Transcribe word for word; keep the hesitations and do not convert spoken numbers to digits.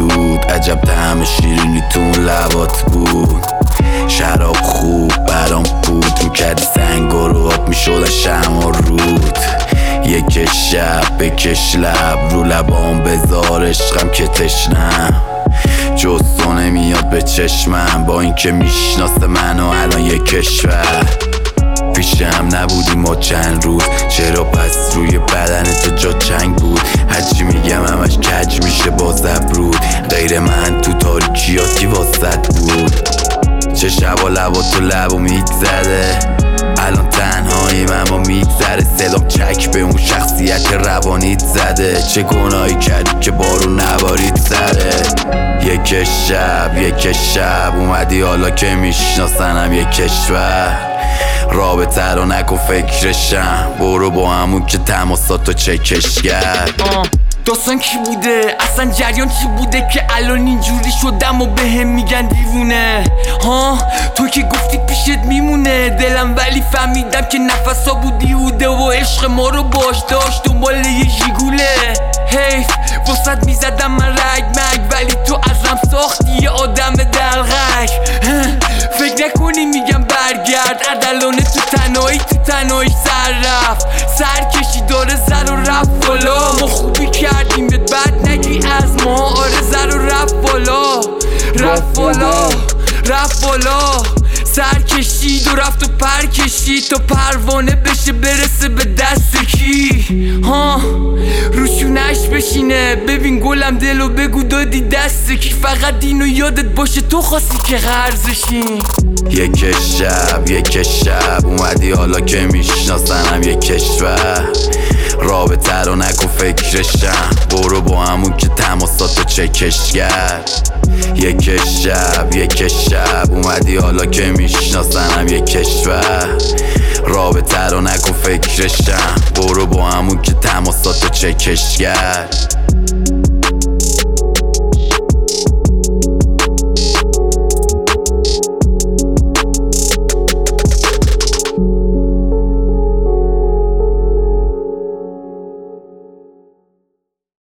دود، عجب طعم شیرینی تو اون لبات بود. شراب خوب برام بود، میکردی سنگا رو آب میشدن شمع و رود. یک شب بکش لب رو لبام بذار عشقم که تشنم. جز تو نمیاد به چشمم با اینکه میشناسه منو الان یک کشور. پیشم نبودی ما چند روز، چرا پس روی بدن تو جا چنگ بود؟ هرچی میگم همش کج میشه با زبرود، غیر من تو تاریکیاتی واسط بود. چه شبا لبا تو لبو میگذره، الان تنهاییم اما میگذره. صدام چک به اون شخصیت روانیت زده، چه گناهی کردی که بارون نبارید سره. یک شب یک شب اومدی حالا که میشناسنم یک کشور. رابطه رو نکن فکرشم، برو با همون که تماساتو چکش کرد. داستان کی بوده؟ اصلا جریان چی بوده که الان اینجوری شدم و به هم میگن دیوونه؟ ها تو که گفتی پیشت میمونه دلم، ولی فهمیدم که نفسا بود بیهوده و عشق ما رو باش داشت دنبال یه ژیگوله. حیف وسط میزدم من رگ مگ، ولی تو ازم ساختی یه آدم دلغک. فکر نکنی میگم برگرد، اردلانه تو تنهایی تو تنهایی سر رفت. سر کشی داره زر و رفت بالا، ما خوبی کردیم بهت بد نگی از ما. آره زر و رفت بالا رفت بالا رفت بالا. سر کشید و رفت و پر کشید تا پروانه بشه برسه به دست کی. ها روشونش بشینه، ببین گلم دلو بگو دادی دست کی. فقط اینو یادت باشه تو خواستی که قرضشین. یک شب یک شب اومدی حالا که میشناسنم یک کشور. رابطه رو نکن فکرشم، برو با همون که تماساتو چکش کرد. یک شب یک شب اومدی حالا که میشناسنم یک کشور. رابطه رو نکن فکرشم، برو با همون که تماساتو چکش کرد.